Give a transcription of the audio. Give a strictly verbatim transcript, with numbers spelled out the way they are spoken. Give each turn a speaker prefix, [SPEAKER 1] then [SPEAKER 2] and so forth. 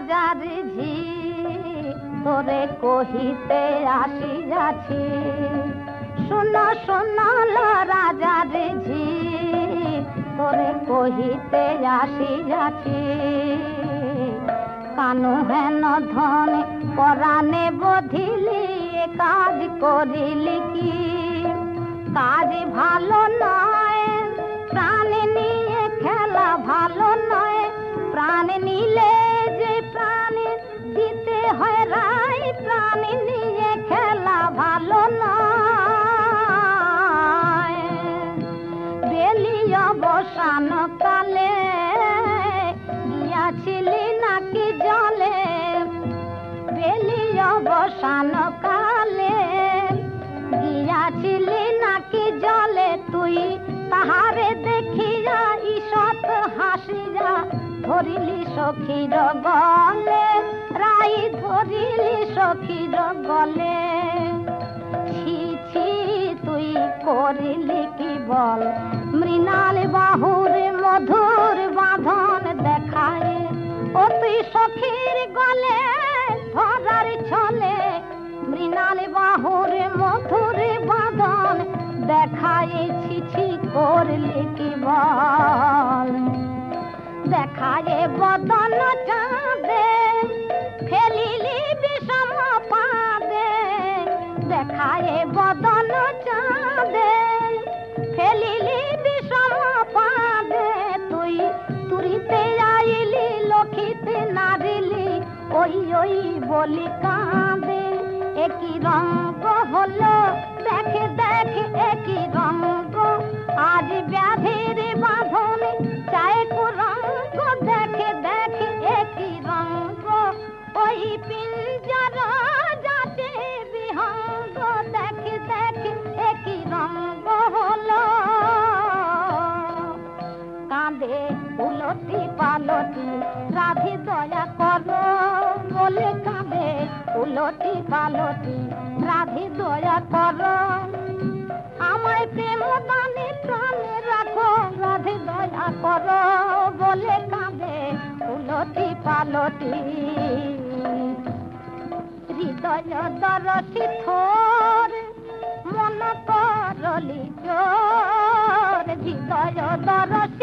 [SPEAKER 1] রাজার ঝি তোরে কহিতে আসি যাচ্ছি শোনো শোনো রাজার ঝি তোরে কহিতে আসি যাচ্ছি কানু হেন ধন পরাণে বধিলি কাজ করিলি কি কাজ ভালো নয় প্রাণ নিয়ে খেলা ভালো নয় প্রাণ নিলে যে প্রাণ দিতে হয় রাই প্রাণ নিয়ে খেলা ভালো নয় বেলি অবসান কালে গিয়াছিলি নাকি জলে বেলি অবসান কালে গিয়াছিলি নাকি জলে তুই তাহারে দেখিয়া ঈষৎ হাসিয়া ধরিলি সখীর গলে রাই ধরিলি সখীর গলে ছি ছি তুই করিলি কি বল মৃণাল বাহুর মধুর বাঁধন দেখায় ও তুই সখীর গলে ধরার ছলে মৃণাল বাহুর মধুর বাঁধন দেখায় ছি ছি করলি কি বল দেখায় বদন চাঁদে ফেলিলি বিষম পাদে দেখায় বদন চাঁদে ফেলিলি বিষম পাদে তুই তুরিতে আইলি লক্ষিতে নারিলি ওই ওই বলি কাঁদে একই রঙ্গ হলো দেখে দেখে একই রঙ্গ আজ ব্যাধির বাঁধনে চায় কুরঙ্গ দেখে দেখে একই রঙ্গ ওই পিঞ্জর যাতে বিহঙ্গ দেখে দেখে একই রঙ্গ হলো কাঁদে উলটি পালটি রাধে দয়া করো বলে কাঁদে উলটি পালটি রাধে দয়া করো আমায় প্রেম দানে প্রাণে রাখো রাধে দয়া করো বলে কাঁদে উলটি পালটি হৃদয় দরটি থোর মন করলি জোর হৃদয় দরটি